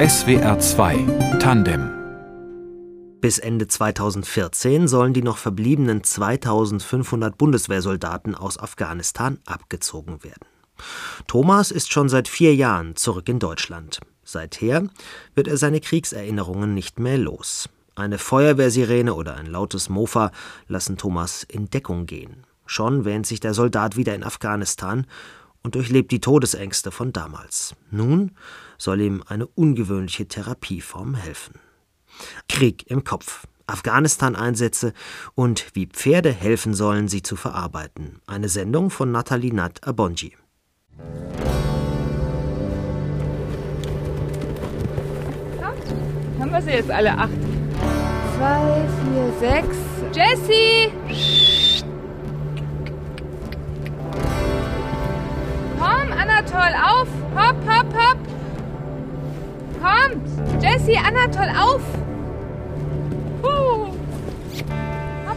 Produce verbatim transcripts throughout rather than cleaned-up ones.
S W R zwei Tandem. Bis Ende zweitausendvierzehn sollen die noch verbliebenen zweitausendfünfhundert Bundeswehrsoldaten aus Afghanistan abgezogen werden. Thomas ist schon seit vier Jahren zurück in Deutschland. Seither wird er seine Kriegserinnerungen nicht mehr los. Eine Feuerwehrsirene oder ein lautes Mofa lassen Thomas in Deckung gehen. Schon wähnt sich der Soldat wieder in Afghanistan und durchlebt die Todesängste von damals. Nun soll ihm eine ungewöhnliche Therapieform helfen. Krieg im Kopf, Afghanistan-Einsätze und wie Pferde helfen sollen, sie zu verarbeiten. Eine Sendung von Nathalie Nat-Abonji. Haben wir sie jetzt alle acht? Zwei, vier, sechs. Jessie! Psst. Komm, Anatol, auf! Hopp, hopp, hopp! Kommt! Jessie, Anatol, auf! Huh. Hopp.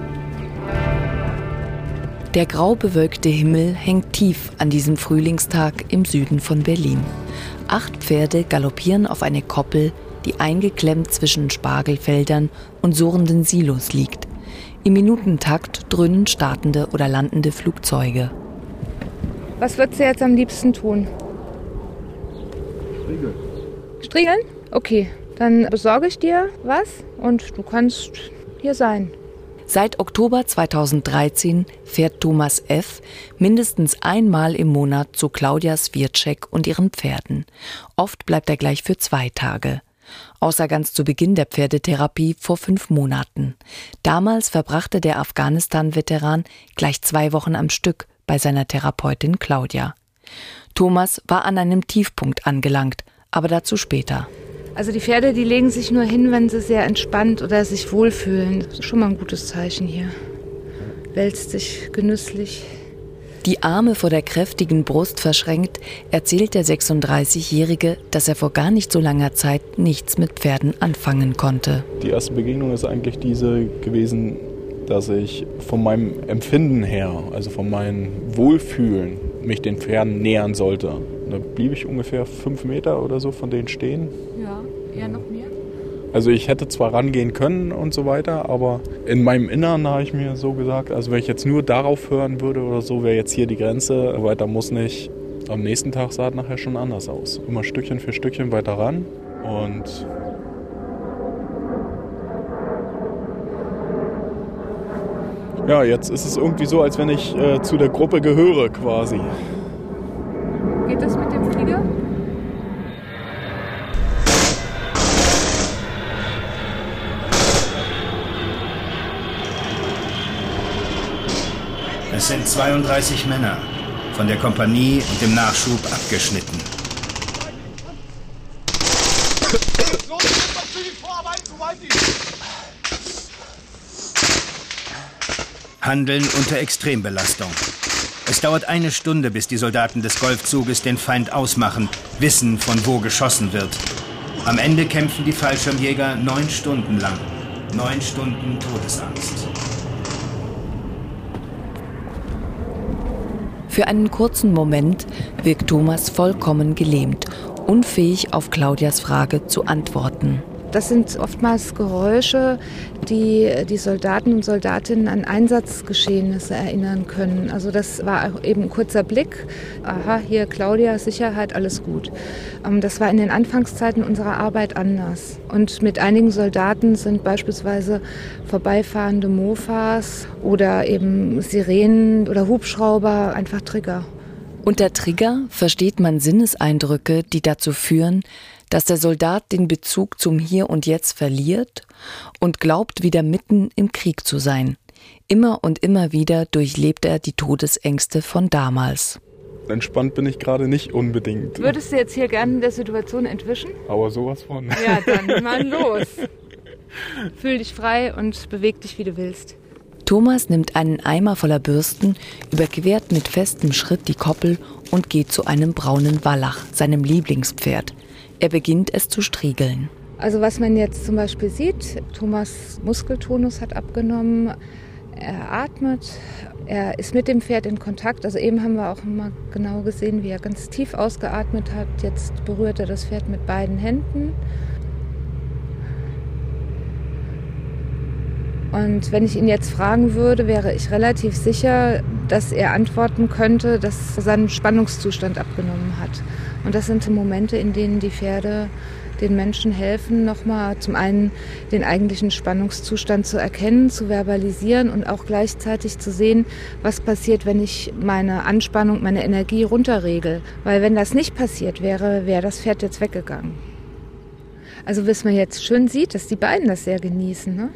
Der grau bewölkte Himmel hängt tief an diesem Frühlingstag im Süden von Berlin. Acht Pferde galoppieren auf eine Koppel, die eingeklemmt zwischen Spargelfeldern und surrenden Silos liegt. Im Minutentakt dröhnen startende oder landende Flugzeuge. Was würdest du jetzt am liebsten tun? Striegeln. Striegeln? Okay, dann besorge ich dir was und du kannst hier sein. Seit Oktober zweitausenddreizehn fährt Thomas F. mindestens einmal im Monat zu Claudia Swiecek und ihren Pferden. Oft bleibt er gleich für zwei Tage. Außer ganz zu Beginn der Pferdetherapie vor fünf Monaten. Damals verbrachte der Afghanistan-Veteran gleich zwei Wochen am Stück bei seiner Therapeutin Claudia. Thomas war an einem Tiefpunkt angelangt, aber dazu später. Also die Pferde, die legen sich nur hin, wenn sie sehr entspannt oder sich wohlfühlen. Das ist schon mal ein gutes Zeichen hier. Wälzt sich genüsslich. Die Arme vor der kräftigen Brust verschränkt, erzählt der sechsunddreißigjährige, dass er vor gar nicht so langer Zeit nichts mit Pferden anfangen konnte. Die erste Begegnung ist eigentlich diese gewesen, dass ich von meinem Empfinden her, also von meinem Wohlfühlen, mich den Pferden nähern sollte. Da blieb ich ungefähr fünf Meter oder so von denen stehen. Ja, eher noch mehr. Also ich hätte zwar rangehen können und so weiter, aber in meinem Innern habe ich mir so gesagt, also wenn ich jetzt nur darauf hören würde oder so, wäre jetzt hier die Grenze, weiter muss nicht. Am nächsten Tag sah es nachher schon anders aus. Immer Stückchen für Stückchen weiter ran und ja, jetzt ist es irgendwie so, als wenn ich äh, zu der Gruppe gehöre quasi. Geht das mit dem Flieger? Es sind zweiunddreißig Männer, von der Kompanie und dem Nachschub abgeschnitten. Handeln unter Extrembelastung. Es dauert eine Stunde, bis die Soldaten des Golfzuges den Feind ausmachen, wissen, von wo geschossen wird. Am Ende kämpfen die Fallschirmjäger neun Stunden lang. Neun Stunden Todesangst. Für einen kurzen Moment wirkt Thomas vollkommen gelähmt, unfähig auf Claudias Frage zu antworten. Das sind oftmals Geräusche, die die Soldaten und Soldatinnen an Einsatzgeschehnisse erinnern können. Also das war eben ein kurzer Blick. Aha, hier Claudia, Sicherheit, alles gut. Das war in den Anfangszeiten unserer Arbeit anders. Und mit einigen Soldaten sind beispielsweise vorbeifahrende Mofas oder eben Sirenen oder Hubschrauber einfach Trigger. Unter Trigger versteht man Sinneseindrücke, die dazu führen, dass der Soldat den Bezug zum Hier und Jetzt verliert und glaubt, wieder mitten im Krieg zu sein. Immer und immer wieder durchlebt er die Todesängste von damals. Entspannt bin ich gerade nicht unbedingt. Würdest du jetzt hier gerne in der Situation entwischen? Aber sowas von. Ja, dann mal los. Fühl dich frei und beweg dich, wie du willst. Thomas nimmt einen Eimer voller Bürsten, überquert mit festem Schritt die Koppel und geht zu einem braunen Wallach, seinem Lieblingspferd. Er beginnt es zu striegeln. Also was man jetzt zum Beispiel sieht, Thomas' Muskeltonus hat abgenommen, er atmet Er ist mit dem Pferd in Kontakt. Also eben haben wir auch mal genau gesehen, wie er ganz tief ausgeatmet hat. Jetzt berührt er das Pferd mit beiden Händen. Und wenn ich ihn jetzt fragen würde, wäre ich relativ sicher, dass er antworten könnte, dass er seinen Spannungszustand abgenommen hat. Und das sind Momente, in denen die Pferde den Menschen helfen, nochmal zum einen den eigentlichen Spannungszustand zu erkennen, zu verbalisieren und auch gleichzeitig zu sehen, was passiert, wenn ich meine Anspannung, meine Energie runterregel. Weil wenn das nicht passiert wäre, wäre das Pferd jetzt weggegangen. Also was man jetzt schön sieht, dass die beiden das sehr genießen, ne?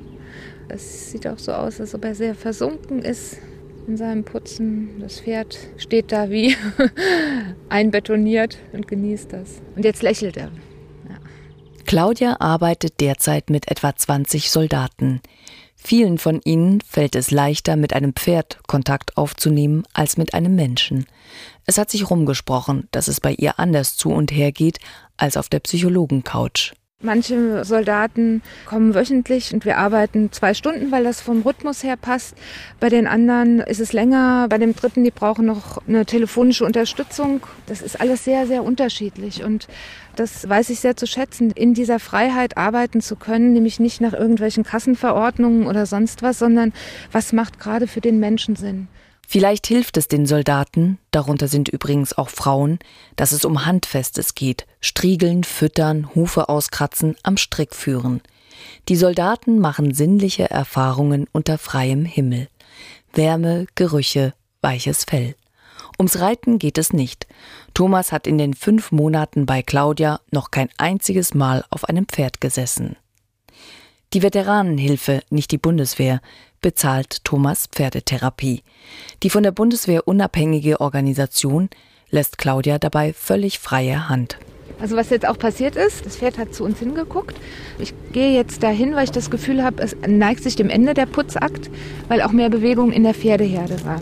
Es sieht auch so aus, als ob er sehr versunken ist in seinem Putzen. Das Pferd steht da wie einbetoniert und genießt das. Und jetzt lächelt er. Ja. Claudia arbeitet derzeit mit etwa zwanzig Soldaten. Vielen von ihnen fällt es leichter, mit einem Pferd Kontakt aufzunehmen, als mit einem Menschen. Es hat sich rumgesprochen, dass es bei ihr anders zu und her geht als auf der Psychologencouch. Manche Soldaten kommen wöchentlich und wir arbeiten zwei Stunden, weil das vom Rhythmus her passt. Bei den anderen ist es länger. Bei dem dritten, die brauchen noch eine telefonische Unterstützung. Das ist alles sehr, sehr unterschiedlich und das weiß ich sehr zu schätzen, in dieser Freiheit arbeiten zu können, nämlich nicht nach irgendwelchen Kassenverordnungen oder sonst was, sondern was macht gerade für den Menschen Sinn. Vielleicht hilft es den Soldaten, darunter sind übrigens auch Frauen, dass es um Handfestes geht, Striegeln, Füttern, Hufe auskratzen, am Strick führen. Die Soldaten machen sinnliche Erfahrungen unter freiem Himmel. Wärme, Gerüche, weiches Fell. Ums Reiten geht es nicht. Thomas hat in den fünf Monaten bei Claudia noch kein einziges Mal auf einem Pferd gesessen. Die Veteranenhilfe, nicht die Bundeswehr, bezahlt Thomas Pferdetherapie. Die von der Bundeswehr unabhängige Organisation lässt Claudia dabei völlig freie Hand. Also was jetzt auch passiert ist, das Pferd hat zu uns hingeguckt. Ich gehe jetzt dahin, weil ich das Gefühl habe, es neigt sich dem Ende der Putzakt, weil auch mehr Bewegung in der Pferdeherde war.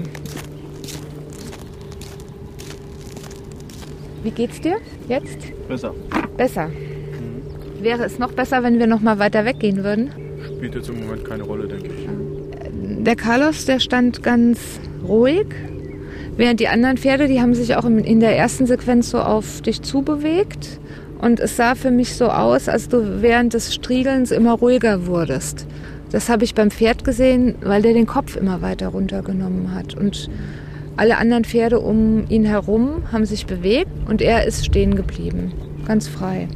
Wie geht's dir jetzt? Besser. Besser. Mhm. Wäre es noch besser, wenn wir noch mal weiter weggehen würden? Spielt jetzt im Moment keine Rolle, denke ich. Der Carlos, der stand ganz ruhig, während die anderen Pferde, die haben sich auch in der ersten Sequenz so auf dich zubewegt. Und es sah für mich so aus, als du während des Striegelns immer ruhiger wurdest. Das habe ich beim Pferd gesehen, weil der den Kopf immer weiter runtergenommen hat. Und alle anderen Pferde um ihn herum haben sich bewegt und er ist stehen geblieben, ganz frei.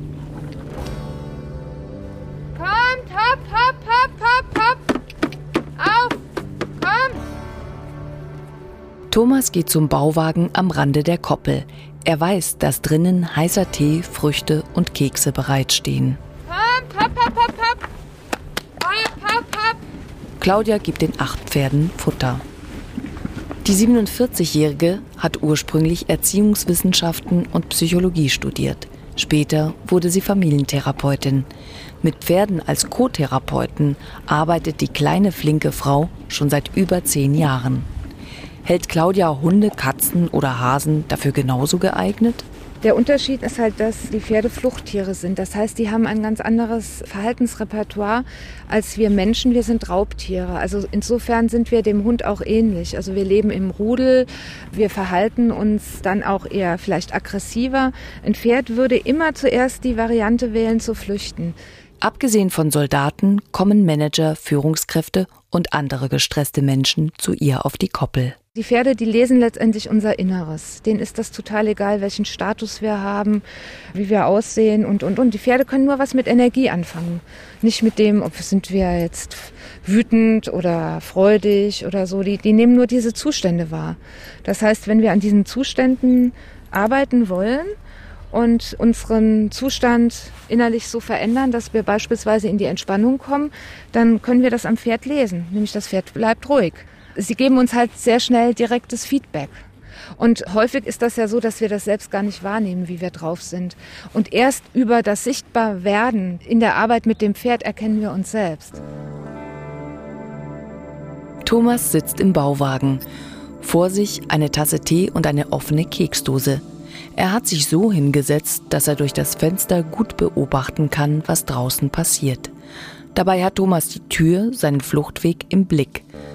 Kommt, hopp, hopp, hopp, hopp, hopp, auf, komm! Thomas geht zum Bauwagen am Rande der Koppel. Er weiß, dass drinnen heißer Tee, Früchte und Kekse bereitstehen. Kommt, hopp, hopp, hopp, hopp, hopp, hopp, hopp. Claudia gibt den acht Pferden Futter. Die siebenundvierzigjährige hat ursprünglich Erziehungswissenschaften und Psychologie studiert. Später wurde sie Familientherapeutin. Mit Pferden als Co-Therapeuten arbeitet die kleine, flinke Frau schon seit über zehn Jahren. Hält Claudia Hunde, Katzen oder Hasen dafür genauso geeignet? Der Unterschied ist halt, dass die Pferde Fluchttiere sind. Das heißt, die haben ein ganz anderes Verhaltensrepertoire als wir Menschen. Wir sind Raubtiere. Also insofern sind wir dem Hund auch ähnlich. Also wir leben im Rudel, wir verhalten uns dann auch eher vielleicht aggressiver. Ein Pferd würde immer zuerst die Variante wählen, zu flüchten. Abgesehen von Soldaten kommen Manager, Führungskräfte und andere gestresste Menschen zu ihr auf die Koppel. Die Pferde, die lesen letztendlich unser Inneres. Denen ist das total egal, welchen Status wir haben, wie wir aussehen und, und, und. Die Pferde können nur was mit Energie anfangen. Nicht mit dem, ob sind wir jetzt wütend oder freudig oder so. Die, die nehmen nur diese Zustände wahr. Das heißt, wenn wir an diesen Zuständen arbeiten wollen und unseren Zustand innerlich so verändern, dass wir beispielsweise in die Entspannung kommen, dann können wir das am Pferd lesen. Nämlich das Pferd bleibt ruhig. Sie geben uns halt sehr schnell direktes Feedback. Und häufig ist das ja so, dass wir das selbst gar nicht wahrnehmen, wie wir drauf sind. Und erst über das Sichtbarwerden in der Arbeit mit dem Pferd erkennen wir uns selbst. Thomas sitzt im Bauwagen. Vor sich eine Tasse Tee und eine offene Keksdose. Er hat sich so hingesetzt, dass er durch das Fenster gut beobachten kann, was draußen passiert. Dabei hat Thomas die Tür, seinen Fluchtweg im Blick.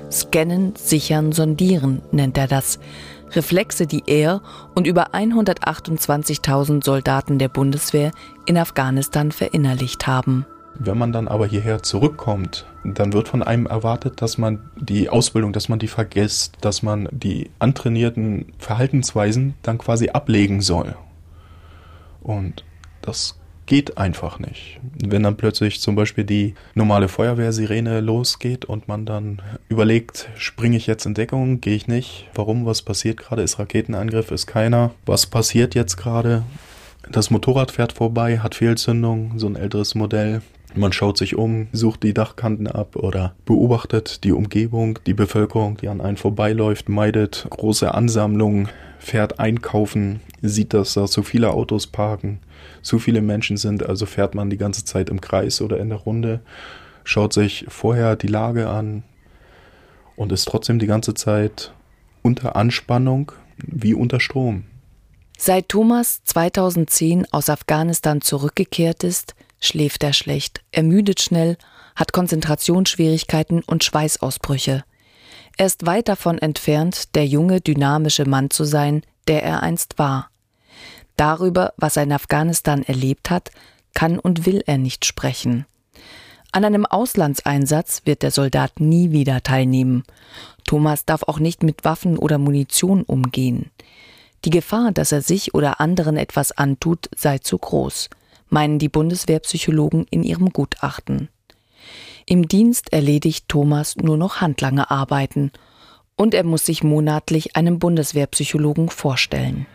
Scannen, sichern, sondieren nennt er das. Reflexe, die er und über hundertachtundzwanzigtausend Soldaten der Bundeswehr in Afghanistan verinnerlicht haben. Wenn man dann aber hierher zurückkommt, dann wird von einem erwartet, dass man die Ausbildung, dass man die vergisst, dass man die antrainierten Verhaltensweisen dann quasi ablegen soll. Und das geht einfach nicht. Wenn dann plötzlich zum Beispiel die normale Feuerwehrsirene losgeht und man dann überlegt, springe ich jetzt in Deckung, gehe ich nicht, warum, was passiert gerade, ist Raketenangriff, ist keiner, was passiert jetzt gerade? Das Motorrad fährt vorbei, hat Fehlzündung, so ein älteres Modell. Man schaut sich um, sucht die Dachkanten ab oder beobachtet die Umgebung, die Bevölkerung, die an einen vorbeiläuft, meidet große Ansammlungen, fährt einkaufen, sieht, dass da zu viele Autos parken, zu viele Menschen sind, also fährt man die ganze Zeit im Kreis oder in der Runde, schaut sich vorher die Lage an und ist trotzdem die ganze Zeit unter Anspannung wie unter Strom. Seit Thomas zweitausendzehn aus Afghanistan zurückgekehrt ist, schläft er schlecht, ermüdet schnell, hat Konzentrationsschwierigkeiten und Schweißausbrüche. Er ist weit davon entfernt, der junge, dynamische Mann zu sein, der er einst war. Darüber, was er in Afghanistan erlebt hat, kann und will er nicht sprechen. An einem Auslandseinsatz wird der Soldat nie wieder teilnehmen. Thomas darf auch nicht mit Waffen oder Munition umgehen. Die Gefahr, dass er sich oder anderen etwas antut, sei zu groß, meinen die Bundeswehrpsychologen in ihrem Gutachten. Im Dienst erledigt Thomas nur noch handlange Arbeiten und er muss sich monatlich einem Bundeswehrpsychologen vorstellen.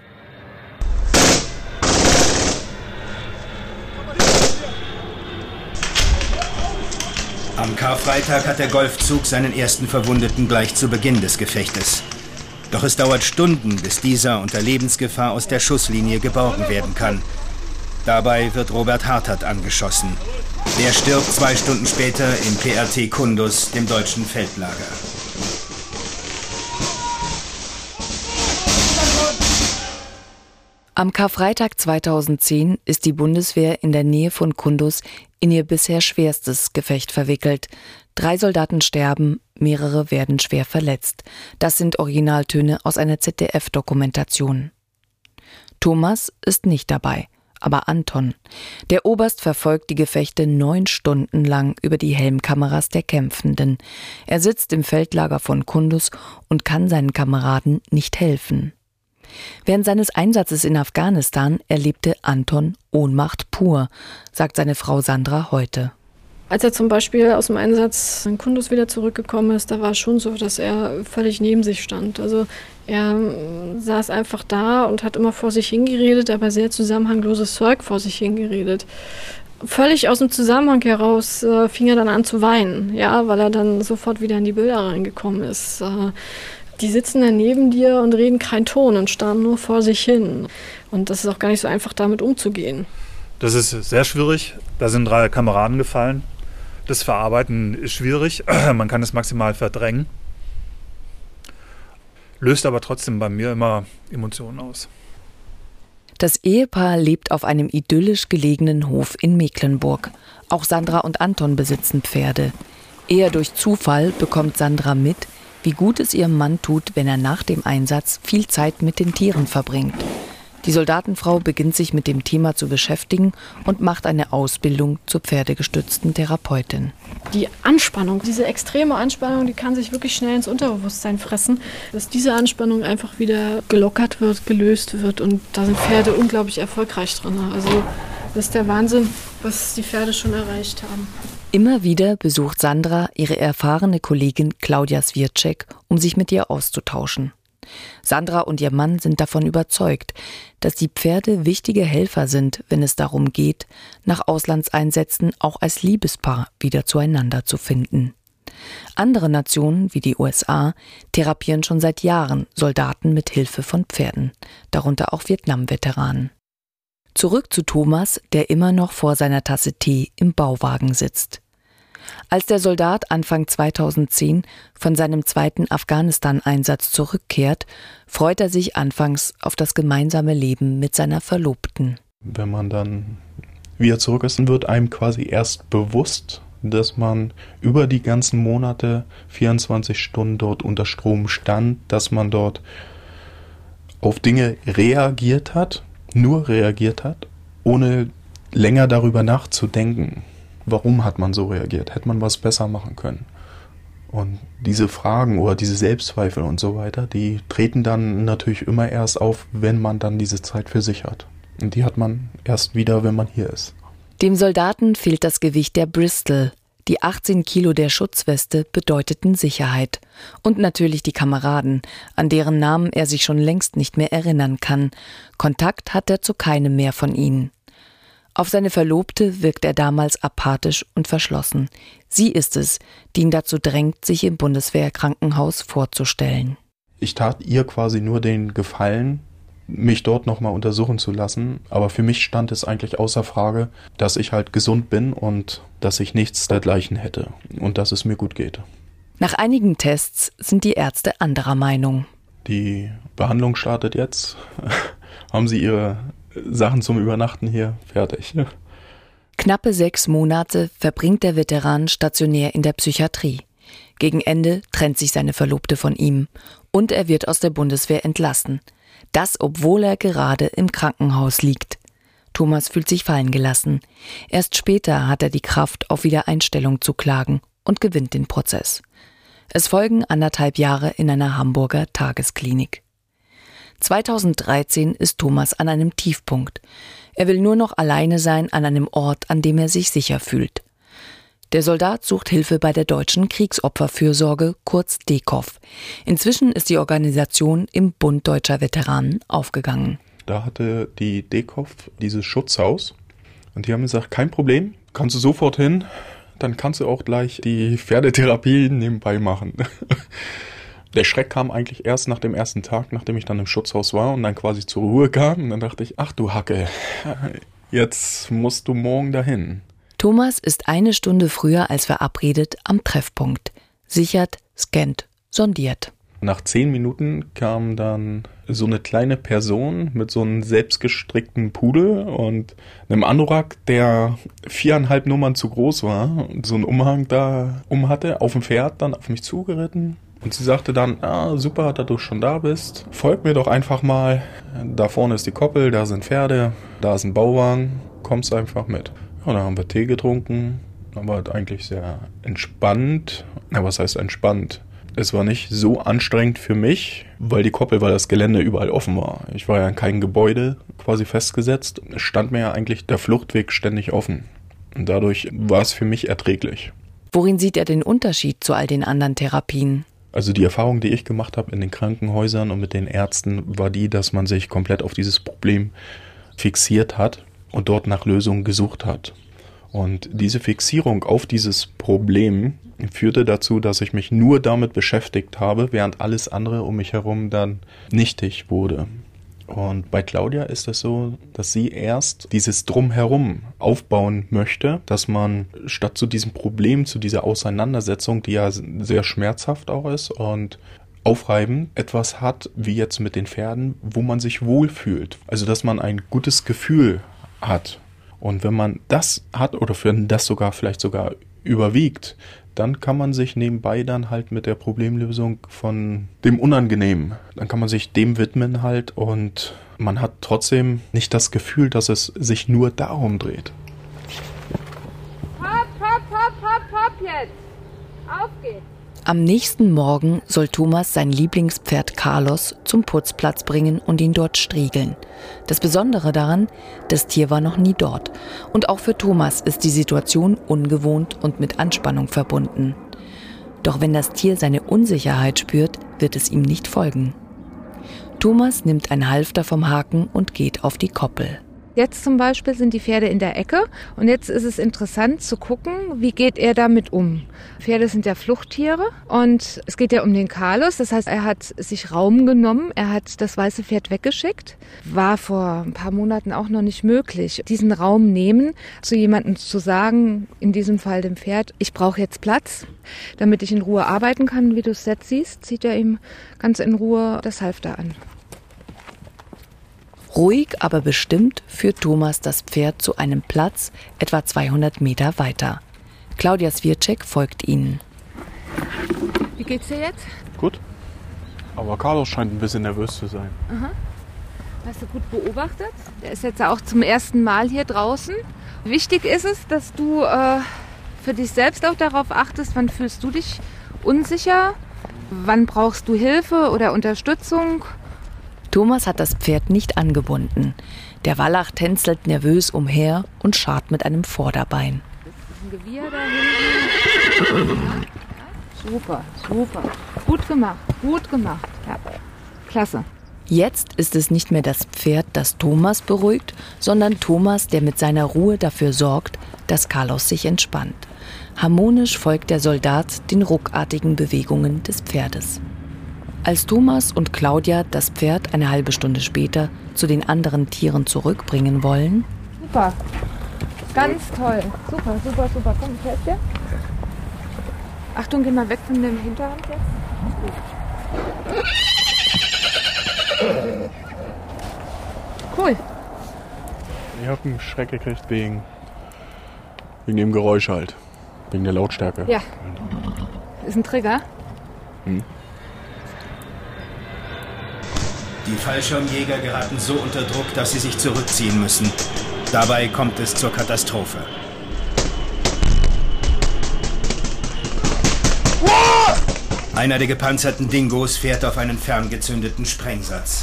Am Karfreitag hat der Golfzug seinen ersten Verwundeten gleich zu Beginn des Gefechtes. Doch es dauert Stunden, bis dieser unter Lebensgefahr aus der Schusslinie geborgen werden kann. Dabei wird Robert Hartert angeschossen. Er stirbt zwei Stunden später im P R T Kunduz, dem deutschen Feldlager. Am Karfreitag zweitausendzehn ist die Bundeswehr in der Nähe von Kunduz in ihr bisher schwerstes Gefecht verwickelt. Drei Soldaten sterben, mehrere werden schwer verletzt. Das sind Originaltöne aus einer Z D F-Dokumentation. Thomas ist nicht dabei, aber Anton. Der Oberst verfolgt die Gefechte neun Stunden lang über die Helmkameras der Kämpfenden. Er sitzt im Feldlager von Kunduz und kann seinen Kameraden nicht helfen. Während seines Einsatzes in Afghanistan erlebte Anton Ohnmacht pur, sagt seine Frau Sandra heute. Als er zum Beispiel aus dem Einsatz in Kunduz wieder zurückgekommen ist, da war es schon so, dass er völlig neben sich stand. Also er saß einfach da und hat immer vor sich hingeredet, aber sehr zusammenhangloses Zeug vor sich hingeredet. Völlig aus dem Zusammenhang heraus äh, fing er dann an zu weinen, ja, weil er dann sofort wieder in die Bilder reingekommen ist. Äh, die sitzen dann neben dir und reden keinen Ton und starren nur vor sich hin. Und das ist auch gar nicht so einfach, damit umzugehen. Das ist sehr schwierig. Da sind drei Kameraden gefallen. Das Verarbeiten ist schwierig. Man kann es maximal verdrängen. Löst aber trotzdem bei mir immer Emotionen aus. Das Ehepaar lebt auf einem idyllisch gelegenen Hof in Mecklenburg. Auch Sandra und Anton besitzen Pferde. Eher durch Zufall bekommt Sandra mit, wie gut es ihrem Mann tut, wenn er nach dem Einsatz viel Zeit mit den Tieren verbringt. Die Soldatenfrau beginnt sich mit dem Thema zu beschäftigen und macht eine Ausbildung zur pferdegestützten Therapeutin. Die Anspannung, diese extreme Anspannung, die kann sich wirklich schnell ins Unterbewusstsein fressen, dass diese Anspannung einfach wieder gelockert wird, gelöst wird und da sind Pferde unglaublich erfolgreich drin. Also das ist der Wahnsinn, was die Pferde schon erreicht haben. Immer wieder besucht Sandra ihre erfahrene Kollegin Claudia Swiecek, um sich mit ihr auszutauschen. Sandra und ihr Mann sind davon überzeugt, dass die Pferde wichtige Helfer sind, wenn es darum geht, nach Auslandseinsätzen auch als Liebespaar wieder zueinander zu finden. Andere Nationen, wie die U S A, therapieren schon seit Jahren Soldaten mit Hilfe von Pferden, darunter auch Vietnam-Veteranen. Zurück zu Thomas, der immer noch vor seiner Tasse Tee im Bauwagen sitzt. Als der Soldat Anfang zweitausendzehn von seinem zweiten Afghanistan-Einsatz zurückkehrt, freut er sich anfangs auf das gemeinsame Leben mit seiner Verlobten. Wenn man dann wieder zurück ist, wird einem quasi erst bewusst, dass man über die ganzen Monate vierundzwanzig Stunden dort unter Strom stand, dass man dort auf Dinge reagiert hat, nur reagiert hat, ohne länger darüber nachzudenken. Warum hat man so reagiert? Hätte man was besser machen können? Und diese Fragen oder diese Selbstzweifel und so weiter, die treten dann natürlich immer erst auf, wenn man dann diese Zeit für sich hat. Und die hat man erst wieder, wenn man hier ist. Dem Soldaten fehlt das Gewicht der Bristol. Die achtzehn Kilo der Schutzweste bedeuteten Sicherheit. Und natürlich die Kameraden, an deren Namen er sich schon längst nicht mehr erinnern kann. Kontakt hat er zu keinem mehr von ihnen. Auf seine Verlobte wirkt er damals apathisch und verschlossen. Sie ist es, die ihn dazu drängt, sich im Bundeswehrkrankenhaus vorzustellen. Ich tat ihr quasi nur den Gefallen, mich dort nochmal untersuchen zu lassen. Aber für mich stand es eigentlich außer Frage, dass ich halt gesund bin und dass ich nichts dergleichen hätte und dass es mir gut geht. Nach einigen Tests sind die Ärzte anderer Meinung. Die Behandlung startet jetzt. Haben Sie Ihre Sachen zum Übernachten hier fertig? Knappe sechs Monate verbringt der Veteran stationär in der Psychiatrie. Gegen Ende trennt sich seine Verlobte von ihm und er wird aus der Bundeswehr entlassen. Das, obwohl er gerade im Krankenhaus liegt. Thomas fühlt sich fallen gelassen. Erst später hat er die Kraft, auf Wiedereinstellung zu klagen und gewinnt den Prozess. Es folgen anderthalb Jahre in einer Hamburger Tagesklinik. zweitausenddreizehn ist Thomas an einem Tiefpunkt. Er will nur noch alleine sein an einem Ort, an dem er sich sicher fühlt. Der Soldat sucht Hilfe bei der Deutschen Kriegsopferfürsorge, kurz D K O F. Inzwischen ist die Organisation im Bund Deutscher Veteranen aufgegangen. Da hatte die D K O F dieses Schutzhaus und die haben gesagt, kein Problem, kannst du sofort hin, dann kannst du auch gleich die Pferdetherapie nebenbei machen. Der Schreck kam eigentlich erst nach dem ersten Tag, nachdem ich dann im Schutzhaus war und dann quasi zur Ruhe kam. Und dann dachte ich, ach du Hacke, jetzt musst du morgen dahin. Thomas ist eine Stunde früher als verabredet am Treffpunkt. Sichert, scannt, sondiert. Nach zehn Minuten kam dann so eine kleine Person mit so einem selbstgestrickten Pudel und einem Anorak, der viereinhalb Nummern zu groß war und so einen Umhang da um hatte, auf dem Pferd dann auf mich zugeritten. Und sie sagte dann, ah, super, dass du schon da bist. Folg mir doch einfach mal. Da vorne ist die Koppel, da sind Pferde, da ist ein Bauwagen. Kommst einfach mit. Ja, dann haben wir Tee getrunken. Aber eigentlich sehr entspannt. Na, was heißt entspannt? Es war nicht so anstrengend für mich, weil die Koppel, weil das Gelände überall offen war. Ich war ja in keinem Gebäude quasi festgesetzt. Es stand mir ja eigentlich der Fluchtweg ständig offen. Und dadurch war es für mich erträglich. Worin sieht er den Unterschied zu all den anderen Therapien? Also die Erfahrung, die ich gemacht habe in den Krankenhäusern und mit den Ärzten, war die, dass man sich komplett auf dieses Problem fixiert hat und dort nach Lösungen gesucht hat. Und diese Fixierung auf dieses Problem führte dazu, dass ich mich nur damit beschäftigt habe, während alles andere um mich herum dann nichtig wurde. Und bei Claudia ist es so, dass sie erst dieses Drumherum aufbauen möchte, dass man statt zu diesem Problem, zu dieser Auseinandersetzung, die ja sehr schmerzhaft auch ist und aufreibend, etwas hat, wie jetzt mit den Pferden, wo man sich wohlfühlt. Also dass man ein gutes Gefühl hat. Und wenn man das hat oder wenn das sogar vielleicht sogar überwiegt, dann kann man sich nebenbei dann halt mit der Problemlösung von dem Unangenehmen, dann kann man sich dem widmen halt und man hat trotzdem nicht das Gefühl, dass es sich nur darum dreht. Hopp, hopp, hopp, hopp, hopp jetzt. Auf geht's. Am nächsten Morgen soll Thomas sein Lieblingspferd Carlos zum Putzplatz bringen und ihn dort striegeln. Das Besondere daran, das Tier war noch nie dort. Und auch für Thomas ist die Situation ungewohnt und mit Anspannung verbunden. Doch wenn das Tier seine Unsicherheit spürt, wird es ihm nicht folgen. Thomas nimmt ein Halfter vom Haken und geht auf die Koppel. Jetzt zum Beispiel sind die Pferde in der Ecke und jetzt ist es interessant zu gucken, wie geht er damit um. Pferde sind ja Fluchttiere und es geht ja um den Carlos, das heißt, er hat sich Raum genommen, er hat das weiße Pferd weggeschickt. War vor ein paar Monaten auch noch nicht möglich, diesen Raum nehmen, zu jemandem zu sagen, in diesem Fall dem Pferd, ich brauche jetzt Platz, damit ich in Ruhe arbeiten kann. Wie du es jetzt siehst, zieht er ihm ganz in Ruhe das Halfter an. Ruhig, aber bestimmt führt Thomas das Pferd zu einem Platz etwa zweihundert Meter weiter. Claudia Swieczek folgt ihnen. Wie geht's dir jetzt? Gut. Aber Carlos scheint ein bisschen nervös zu sein. Aha. Hast du gut beobachtet? Der ist jetzt auch zum ersten Mal hier draußen. Wichtig ist es, dass du äh, für dich selbst auch darauf achtest, wann fühlst du dich unsicher, wann brauchst du Hilfe oder Unterstützung. Thomas hat das Pferd nicht angebunden. Der Wallach tänzelt nervös umher und scharrt mit einem Vorderbein. Das ist ein Gewirr da hinten. Ja. Super, super. Gut gemacht, gut gemacht. Ja. Klasse. Jetzt ist es nicht mehr das Pferd, das Thomas beruhigt, sondern Thomas, der mit seiner Ruhe dafür sorgt, dass Carlos sich entspannt. Harmonisch folgt der Soldat den ruckartigen Bewegungen des Pferdes. Als Thomas und Claudia das Pferd eine halbe Stunde später zu den anderen Tieren zurückbringen wollen. Super, ganz toll. Super, super, super. Komm, ich helfe dir. Achtung, geh mal weg von dem Hinterhand jetzt. Cool. Ich habe einen Schreck gekriegt wegen, wegen dem Geräusch halt. Wegen der Lautstärke. Ja. Ist ein Trigger. Hm. Die Fallschirmjäger geraten so unter Druck, dass sie sich zurückziehen müssen. Dabei kommt es zur Katastrophe. Einer der gepanzerten Dingos fährt auf einen ferngezündeten Sprengsatz.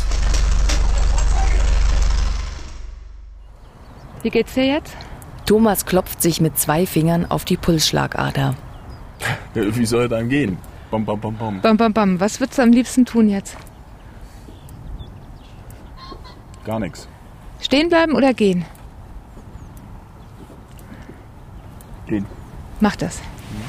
Wie geht's dir jetzt? Thomas klopft sich mit zwei Fingern auf die Pulsschlagader. Ja, wie soll es einem gehen? Bam, bam, bam, bam. Bam, bam, bam. Was würdest du am liebsten tun jetzt? Gar nichts. Stehen bleiben oder gehen? Gehen. Mach das.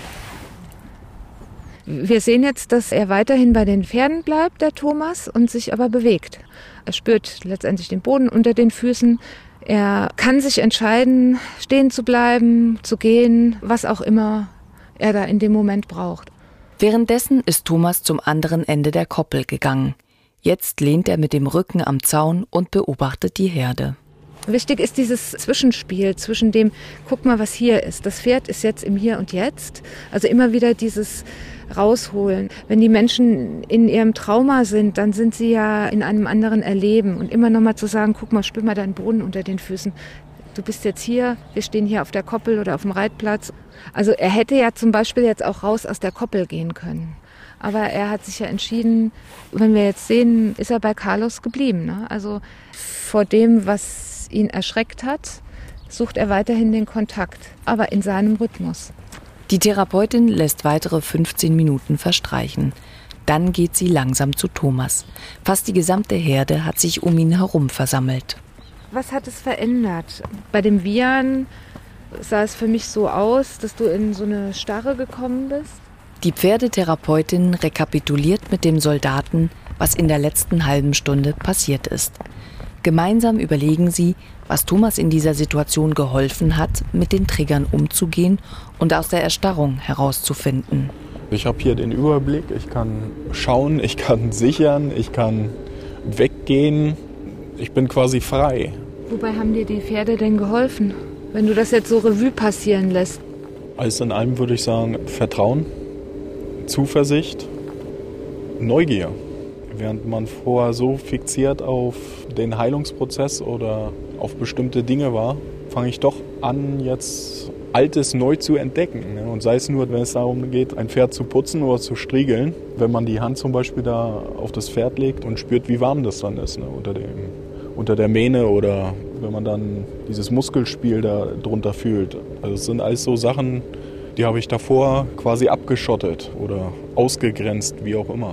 Wir sehen jetzt, dass er weiterhin bei den Pferden bleibt, der Thomas, und sich aber bewegt. Er spürt letztendlich den Boden unter den Füßen. Er kann sich entscheiden, stehen zu bleiben, zu gehen, was auch immer er da in dem Moment braucht. Währenddessen ist Thomas zum anderen Ende der Koppel gegangen. Jetzt lehnt er mit dem Rücken am Zaun und beobachtet die Herde. Wichtig ist dieses Zwischenspiel zwischen dem, guck mal, was hier ist. Das Pferd ist jetzt im Hier und Jetzt. Also immer wieder dieses Rausholen. Wenn die Menschen in ihrem Trauma sind, dann sind sie ja in einem anderen Erleben. Und immer nochmal zu sagen, guck mal, spür mal deinen Boden unter den Füßen. Du bist jetzt hier, wir stehen hier auf der Koppel oder auf dem Reitplatz. Also er hätte ja zum Beispiel jetzt auch raus aus der Koppel gehen können. Aber er hat sich ja entschieden, wenn wir jetzt sehen, ist er bei Carlos geblieben. Ne? Also vor dem, was ihn erschreckt hat, sucht er weiterhin den Kontakt, aber in seinem Rhythmus. Die Therapeutin lässt weitere fünfzehn Minuten verstreichen. Dann geht sie langsam zu Thomas. Fast die gesamte Herde hat sich um ihn herum versammelt. Was hat es verändert? Bei dem Wiehern sah es für mich so aus, dass du in so eine Starre gekommen bist. Die Pferdetherapeutin rekapituliert mit dem Soldaten, was in der letzten halben Stunde passiert ist. Gemeinsam überlegen sie, was Thomas in dieser Situation geholfen hat, mit den Triggern umzugehen und aus der Erstarrung herauszufinden. Ich habe hier den Überblick, ich kann schauen, ich kann sichern, ich kann weggehen. Ich bin quasi frei. Wobei haben dir die Pferde denn geholfen, wenn du das jetzt so Revue passieren lässt? Alles in allem würde ich sagen, Vertrauen, Zuversicht, Neugier. Während man vorher so fixiert auf den Heilungsprozess oder auf bestimmte Dinge war, fange ich doch an, jetzt Altes neu zu entdecken. Und sei es nur, wenn es darum geht, ein Pferd zu putzen oder zu striegeln, wenn man die Hand zum Beispiel da auf das Pferd legt und spürt, wie warm das dann ist, ne, unter dem, unter der Mähne, oder wenn man dann dieses Muskelspiel da drunter fühlt. Also es sind alles so Sachen, die habe ich davor quasi abgeschottet oder ausgegrenzt, wie auch immer.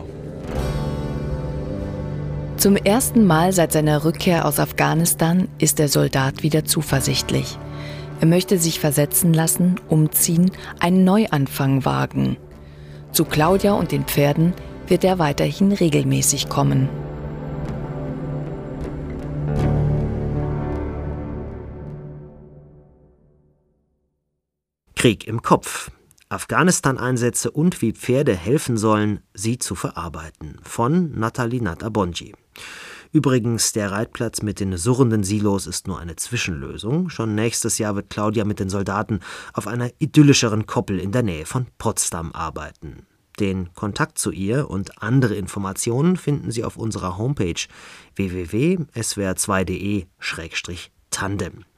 Zum ersten Mal seit seiner Rückkehr aus Afghanistan ist der Soldat wieder zuversichtlich. Er möchte sich versetzen lassen, umziehen, einen Neuanfang wagen. Zu Claudia und den Pferden wird er weiterhin regelmäßig kommen. Krieg im Kopf. Afghanistan-Einsätze und wie Pferde helfen sollen, sie zu verarbeiten. Von Nathalie Natabonji. Übrigens, der Reitplatz mit den surrenden Silos ist nur eine Zwischenlösung. Schon nächstes Jahr wird Claudia mit den Soldaten auf einer idyllischeren Koppel in der Nähe von Potsdam arbeiten. Den Kontakt zu ihr und andere Informationen finden Sie auf unserer Homepage w w w punkt s w r zwei punkt d e slash tandem.